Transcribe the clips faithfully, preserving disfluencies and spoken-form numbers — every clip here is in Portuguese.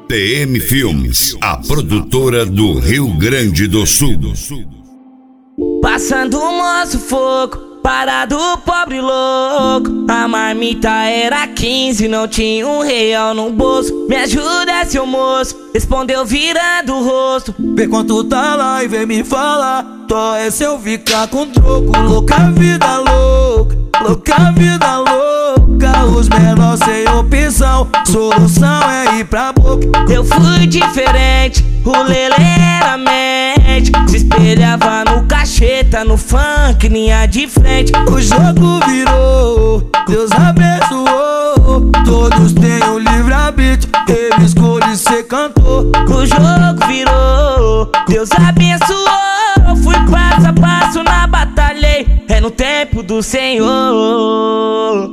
T M Filmes, a produtora do Rio Grande do Sul. Passando o moço fogo, parado pobre louco. A marmita era quinze, não tinha um real no bolso. Me ajuda, seu moço, respondeu virando o rosto. Vê quanto tá lá e vem me falar. Tó é se eu ficar com troco. Louca vida louca, louca vida louca. Os menores sem opção, solução é ir pra boca. Eu fui diferente, o lelê era mente. Se espelhava no cacheta, no funk, linha de frente. O jogo virou, Deus abençoou. Todos têm um livre-arbítrio, ele escolhe ser cantor. O jogo virou, Deus abençoou. Fui passo a passo na batalha, é no tempo do Senhor.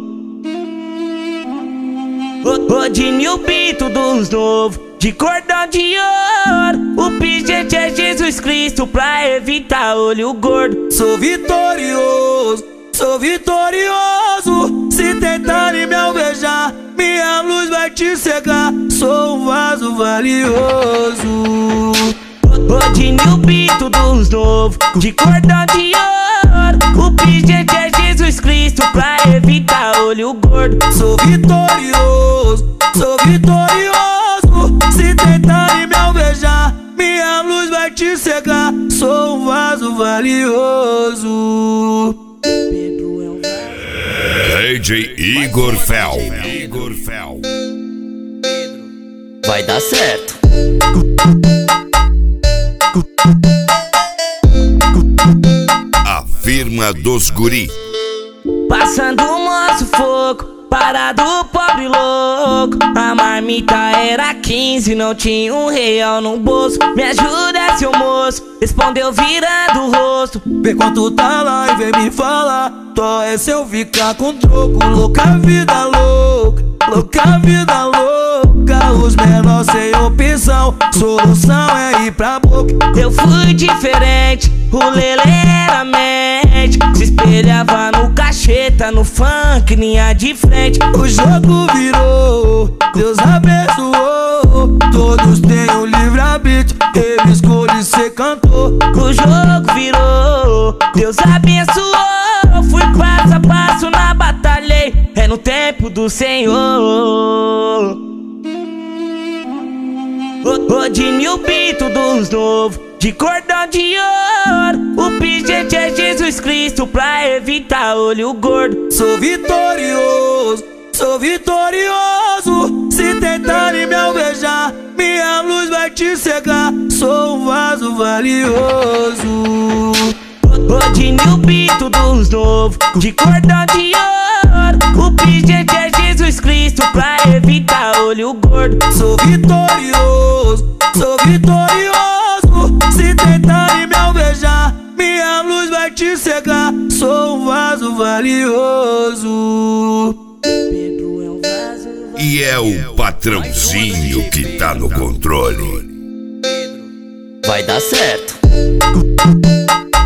Rodinho o Bito dos novos, de cordão de ouro. O pingente é Jesus Cristo pra evitar olho gordo. Sou vitorioso, sou vitorioso. Se tentarem me alvejar, minha luz vai te cegar. Sou um vaso valioso. Rodinho o Bito dos novos, de cordão de ouro. O pingente é Jesus Cristo pra evitar olho gordo. Sou vitorioso, sou vitorioso. Se tentarem me alvejar, minha luz vai te cegar. Sou um vaso valioso. Pedro é um D J Igor Fel. Igor Fel. Vai dar certo. A firma dos guri. Passando o moço fogo, parado pobre louco. A marmita era quinze, não tinha um real no bolso. Me ajuda, seu moço, respondeu virando o rosto. Vê quanto tá lá e vem me falar. Tó é se eu ficar com troco. Louca vida louca, louca vida louca. Os menores sem opção, solução é ir pra boca. Eu fui diferente, o lelê era mente. Se espelhava no cacheta, no funk, linha de frente. O jogo virou, Deus abençoou. Todos têm um livre-arbítrio, ele escolhe ser cantor. O jogo virou, Deus abençoou. Fui passo a passo na batalha, é no tempo do Senhor. Rodinho o Bito dos novos, de cordão de ouro. O pingente é Jesus Cristo pra evitar olho gordo. Sou vitorioso, sou vitorioso. Se tentarem me alvejar, minha luz vai te cegar. Sou um vaso valioso. Rodinho o Bito dos novos, de cordão de ouro. O pingente é Jesus Cristo pra evitar olho gordo. Sou vitorioso, sou vitorioso. Se tentarem me alvejar, minha luz vai te cegar. Sou um vaso valioso. Pedro é um vaso valioso. E é o patrãozinho que tá no controle. Vai dar certo.